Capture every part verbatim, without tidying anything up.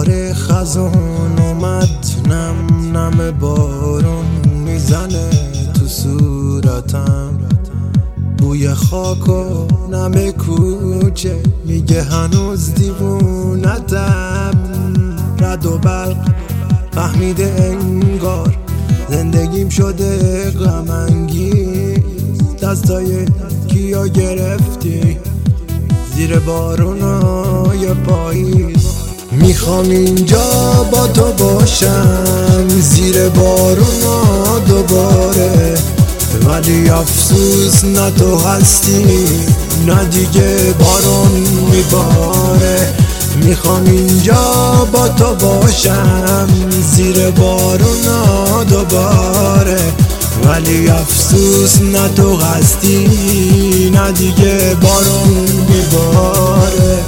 دوباره خزان اومد، نم نم بارون میزنه تو صورتم، بوی خاک و نم کوچه میگه هنوز دیوونتم. رد و برق فهمیده انگار زندگیم شده غم انگیز، دستای کیا گرفتی زیر بارونای پاییز. میخوام اینجا با تو باشم زیر بارونا دوباره، ولی افسوس نه تو هستی نه دیگه بارون میباره. میخوام اینجا با تو باشم زیر بارونا دوباره، ولی افسوس نه تو هستی نه دیگه بارون میباره.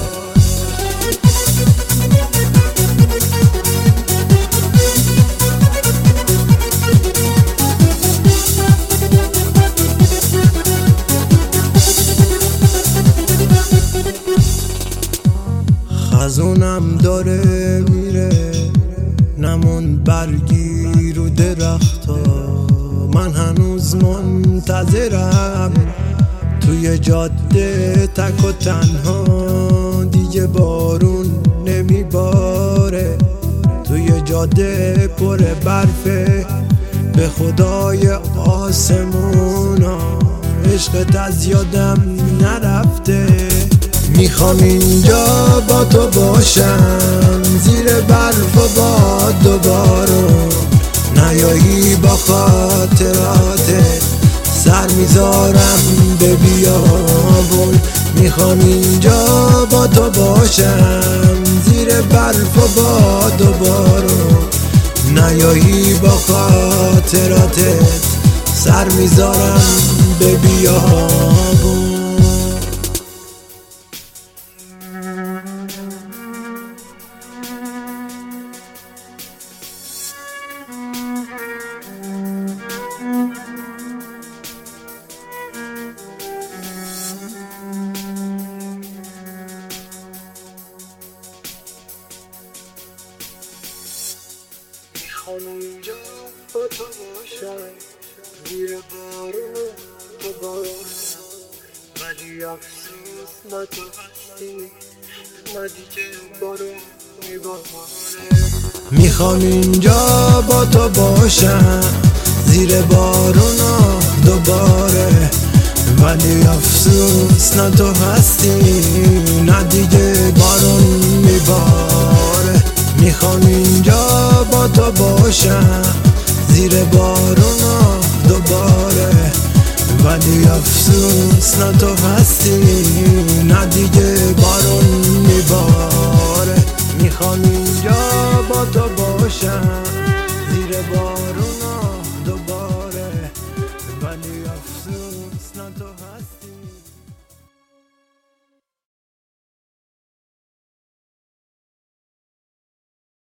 خزونم داره میره، نمون برگی رو درختا، من هنوز منتظرم توی جاده تک و تنها. دیگه بارون نمیباره، توی جاده پر برفه، به خدای آسمونا عشقت از یادم نرفته. میخوام اینجا با تو باشم زیر برف و باد و بارون، نیایی با خاطراتت سر میذارم به بیابون. میخوام اینجا با تو باشم زیر برف و باد و بارون، نیایی با خاطراتت سر میذارم به بیابون. اینجا با تو باشم زیر بارون تو باشم، ولی افسوس نه تو هستی نه دیگه بارون میباره. میخوام اینجا با تو باشم زیر بارونا دوباره، ولی افسوس نه تو هستی نه دیگه بارون میباره. میخوام اینجا با تو باشم زیر بارونا دوباره، ولی افسوس نه تو هستی نه دیگه بارون میباره. میخوام اینجا با تو باشم